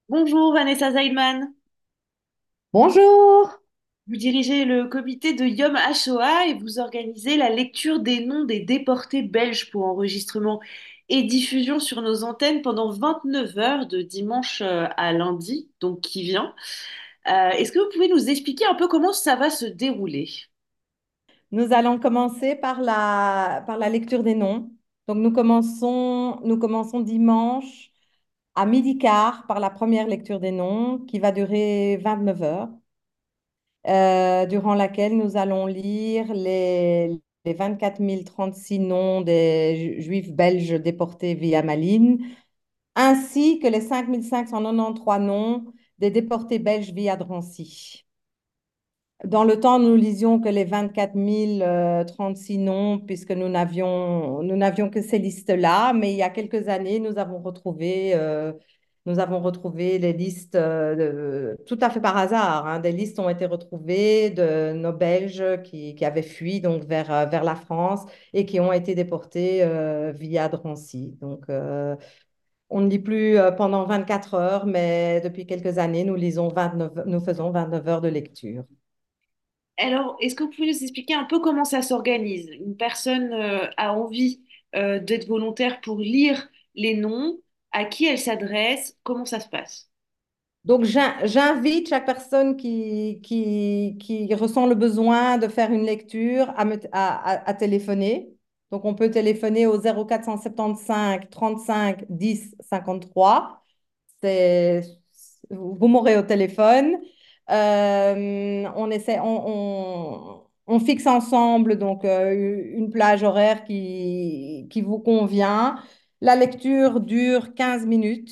Bonjour Vanessa Zeidman, Bonjour. vous dirigez le comité de Yom HaShoah et vous organisez la lecture des noms des déportés belges pour enregistrement et diffusion sur nos antennes pendant 29 heures de dimanche à lundi, donc qui vient. Est-ce que vous pouvez nous expliquer un peu comment ça va se dérouler? Nous allons commencer par la lecture des noms. Donc, nous commençons dimanche à midi quart par la première lecture des noms qui va durer 29 heures, durant laquelle nous allons lire les 24 036 noms des juifs belges déportés via Malines, ainsi que les 5 593 noms des déportés belges via Drancy. Dans le temps, nous lisions que les 24 036 noms, puisque nous n'avions que ces listes-là. Mais il y a quelques années, nous avons retrouvé les listes tout à fait par hasard, hein. Des listes ont été retrouvées de nos Belges qui avaient fui donc vers la France et qui ont été déportés via Drancy. Donc, on ne lit plus pendant 24 heures, mais depuis quelques années, nous faisons 29 heures de lecture. Alors, est-ce que vous pouvez nous expliquer un peu comment ça s'organise? Une personne a envie d'être volontaire pour lire les noms, à qui elle s'adresse, comment ça se passe? Donc, j'invite chaque personne qui ressent le besoin de faire une lecture à téléphoner. Donc, on peut téléphoner au 0475 35 10 53. C'est, vous m'aurez au téléphone. On fixe ensemble donc une plage horaire qui vous convient. La lecture dure 15 minutes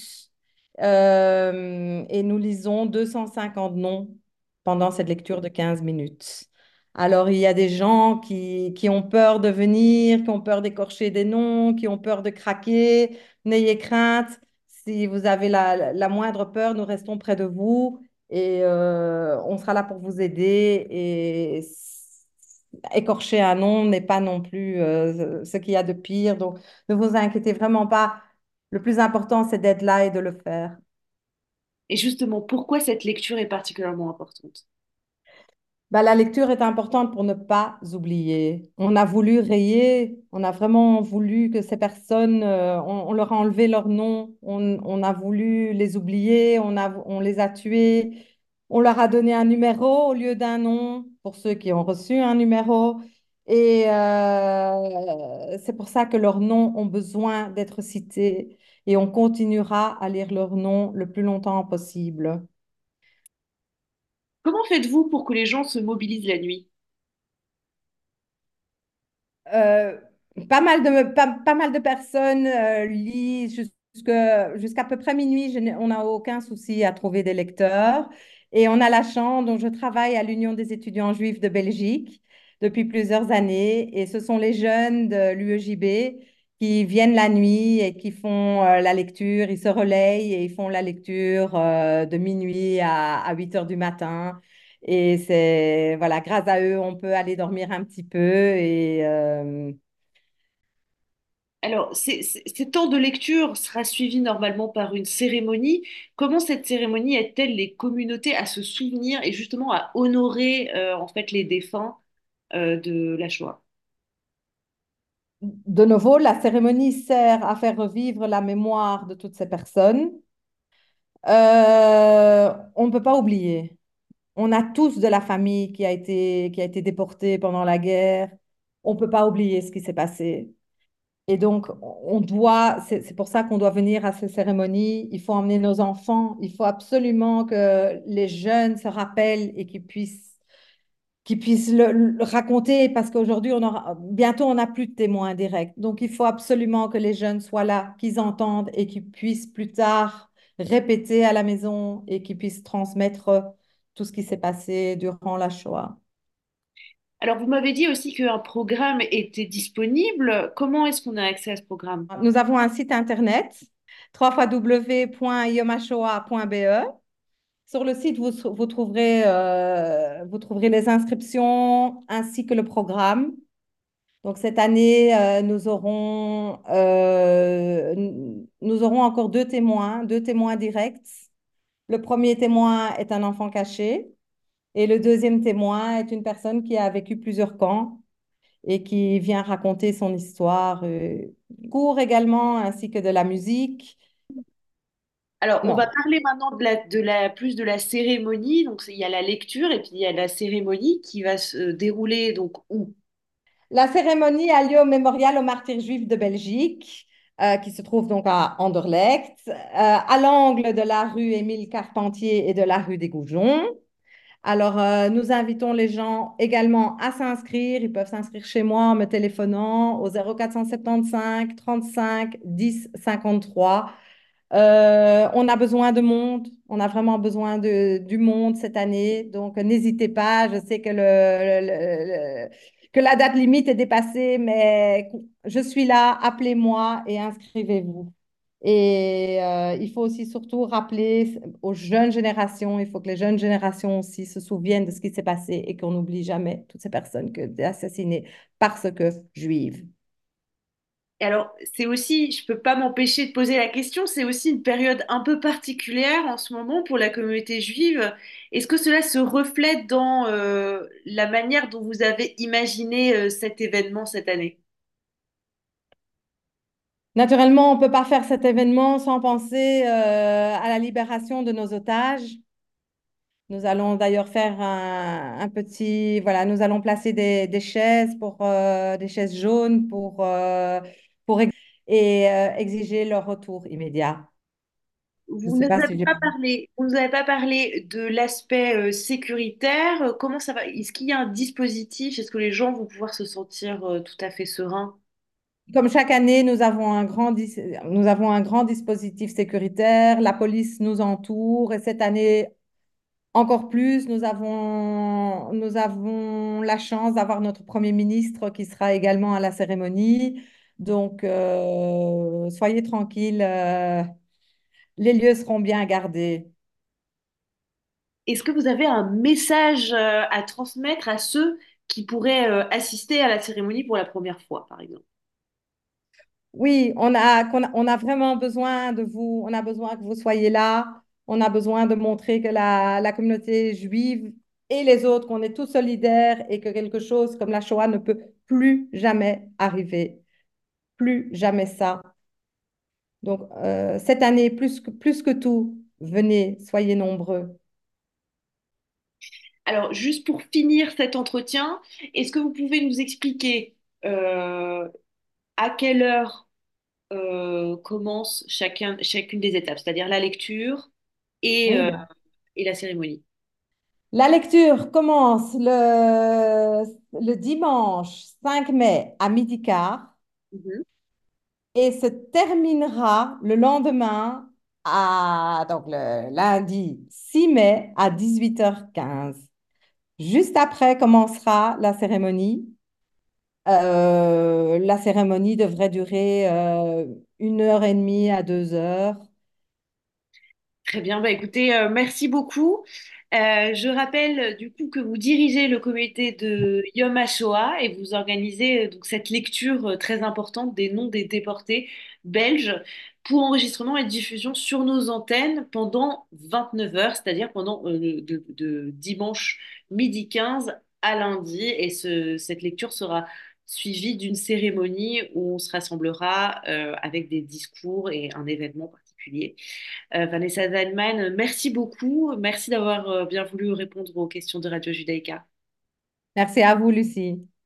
et nous lisons 250 noms pendant cette lecture de 15 minutes. Alors, il y a des gens qui ont peur de venir, qui ont peur d'écorcher des noms, qui ont peur de craquer. N'ayez crainte. Si vous avez la moindre peur, nous restons près de vous et on sera là pour vous aider. Et écorcher un nom n'est pas non plus ce qu'il y a de pire. Donc, ne vous inquiétez vraiment pas. Le plus important, c'est d'être là et de le faire. Et justement, pourquoi cette lecture est particulièrement importante? Bah, la lecture est importante pour ne pas oublier. On a voulu rayer, on a vraiment voulu que ces personnes, on leur a enlevé leur nom, on a voulu les oublier, on les a tués, on leur a donné un numéro au lieu d'un nom pour ceux qui ont reçu un numéro. Et c'est pour ça que leurs noms ont besoin d'être cités et on continuera à lire leurs noms le plus longtemps possible. Comment faites-vous pour que les gens se mobilisent la nuit? Euh, pas mal de personnes lisent jusqu'à peu près minuit. On n'a aucun souci à trouver des lecteurs. Et on a la chance, donc je travaille à l'Union des étudiants juifs de Belgique depuis plusieurs années. Et ce sont les jeunes de l'UEJB qui viennent la nuit et qui font la lecture. Ils se relayent et ils font la lecture de minuit à 8 heures du matin. Et c'est, voilà, grâce à eux, on peut aller dormir un petit peu. Et Alors, ces temps de lecture sera suivi normalement par une cérémonie. Comment cette cérémonie aide-t-elle les communautés à se souvenir et justement à honorer en fait les défunts de la Shoah? de nouveau, la cérémonie sert à faire revivre la mémoire de toutes ces personnes. On ne peut pas oublier. On a tous de la famille qui a été déportée pendant la guerre. On ne peut pas oublier ce qui s'est passé. Et donc, c'est pour ça qu'on doit venir à ces cérémonies. Il faut emmener nos enfants. Il faut absolument que les jeunes se rappellent et qu'ils puissent le raconter parce qu'aujourd'hui, bientôt, on n'a plus de témoins directs. Donc, il faut absolument que les jeunes soient là, qu'ils entendent et qu'ils puissent plus tard répéter à la maison et qu'ils puissent transmettre tout ce qui s'est passé durant la Shoah. Alors, vous m'avez dit aussi qu'un programme était disponible. Comment est-ce qu'on a accès à ce programme? Nous avons un site internet, www.yomashoa.be. Sur le site, vous trouverez les inscriptions ainsi que le programme. Donc cette année, nous aurons encore deux témoins directs. Le premier témoin est un enfant caché et le deuxième témoin est une personne qui a vécu plusieurs camps et qui vient raconter son histoire, cours également, ainsi que de la musique. Alors, on va Non. parler maintenant plus de la cérémonie. Donc, il y a la lecture et puis il y a la cérémonie qui va se dérouler donc où? La cérémonie a lieu au mémorial aux martyrs juifs de Belgique, qui se trouve donc à Anderlecht, à l'angle de la rue Émile Carpentier et de la rue des Goujons. Alors, nous invitons les gens également à s'inscrire. Ils peuvent s'inscrire chez moi en me téléphonant au 0475 35 10 53. On a besoin de monde, on a vraiment besoin du monde cette année, donc n'hésitez pas. Je sais que, que la date limite est dépassée, mais je suis là, appelez-moi et inscrivez-vous. Et il faut aussi surtout rappeler aux jeunes générations, il faut que les jeunes générations aussi se souviennent de ce qui s'est passé et qu'on n'oublie jamais toutes ces personnes qui ont été assassinées parce que juives. Et alors, c'est aussi, je peux pas m'empêcher de poser la question, c'est aussi une période un peu particulière en ce moment pour la communauté juive. Est-ce que cela se reflète dans la manière dont vous avez imaginé cet événement cette année? Naturellement, on ne peut pas faire cet événement sans penser à la libération de nos otages. Nous allons d'ailleurs faire un petit, voilà, nous allons placer des chaises des chaises jaunes et exiger leur retour immédiat. Je ne Vous sais ne nous pas avez si j'ai... pas parlé, vous nous avez pas parlé de l'aspect sécuritaire. Comment ça va? Est-ce qu'il y a un dispositif? Est-ce que les gens vont pouvoir se sentir tout à fait sereins? Comme chaque année, nous avons un grand dispositif sécuritaire. La police nous entoure et cette année, encore plus, nous avons la chance d'avoir notre Premier ministre qui sera également à la cérémonie. Donc, soyez tranquilles, les lieux seront bien gardés. Est-ce que vous avez un message à transmettre à ceux qui pourraient assister à la cérémonie pour la première fois, par exemple? Oui, on a vraiment besoin de vous, on a besoin que vous soyez là, on a besoin de montrer que la communauté juive et les autres, qu'on est tous solidaires et que quelque chose comme la Shoah ne peut plus jamais arriver, plus jamais ça. Donc, cette année, plus que tout, venez, soyez nombreux. Alors, juste pour finir cet entretien, est-ce que vous pouvez nous expliquer euh, à quelle heure commence chacune des étapes, c'est-à-dire la lecture et, Oui, euh, bien. et la cérémonie? La lecture commence le dimanche 5 mai à 12h15 Mhm. et se terminera le lendemain, donc le lundi 6 mai à 18h15. Juste après commencera la cérémonie. La cérémonie devrait durer 1h30 à 2 heures. Très bien, bah écoutez, merci beaucoup. Je rappelle du coup que vous dirigez le comité de Yom HaShoah et vous organisez donc cette lecture très importante des noms des déportés belges pour enregistrement et diffusion sur nos antennes pendant 29 heures, c'est-à-dire pendant de dimanche midi 15 à lundi. Et cette lecture sera suivie d'une cérémonie où on se rassemblera avec des discours et un événement particulier. Vanessa Zalman, merci beaucoup. Merci d'avoir bien voulu répondre aux questions de Radio Judaïka. Merci à vous, Lucie.